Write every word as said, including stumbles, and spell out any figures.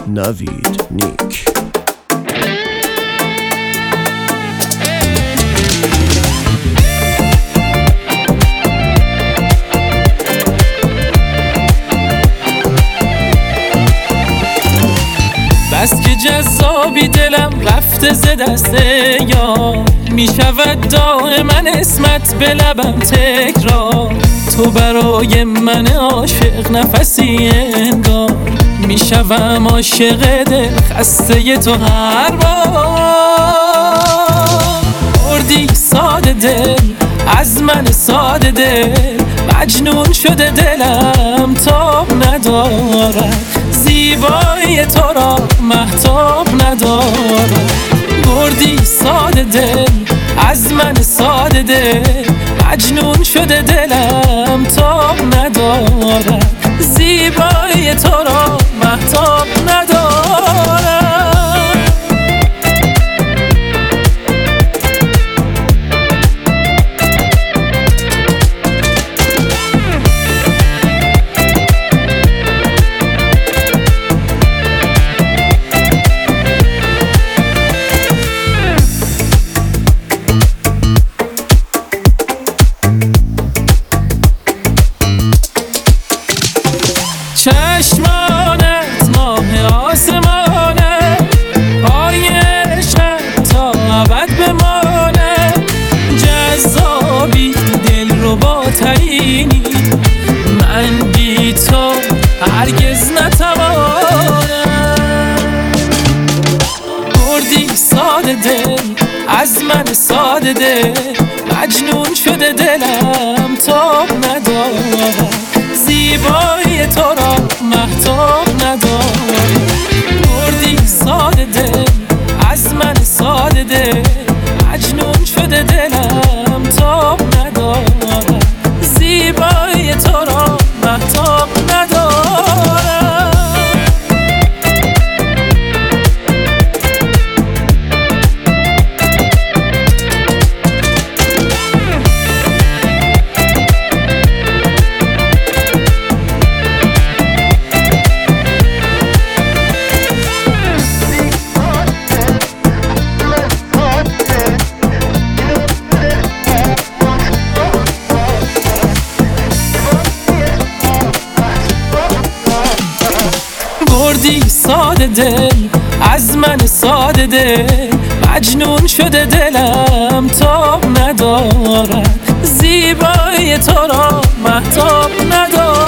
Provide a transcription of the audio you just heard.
نوید نیک. بس که جذابی دلم رفته ز دست یار، میشود دائما اسمت به لبم تکرار. تو برای من عاشق نفسی انگار، میشوم عاشق دل خسته تو هر بار. بردی ساده دل از من ساده دل، مجنون شده دلم تاب ندارد، زیبایی تو را مهتاب ندارد. بردی ساده دل از من ساده دل، مجنون شده دلم تاب ندارد، زیبایی تو را مهتاب ندارد. چشمانت ماه آسمانه، پای عشقت تا ابد بمانه. جذابی دل رو با ترینی، من بی تو هرگز نتوانم. بردی ساده دل از من ساده دل، مجنون شده دلم تاب ندارد، زیبایی تو را مهتاب ندارد. بردی ساده دل از من ساده دل، مجنون شده دلم تاب ندارد، زیبایی تو را مهتاب ندارد. بردی ساده دل از من ساده دل، مجنون شده دلم تاب ندارد، زیبایی تو را مهتاب ندارد.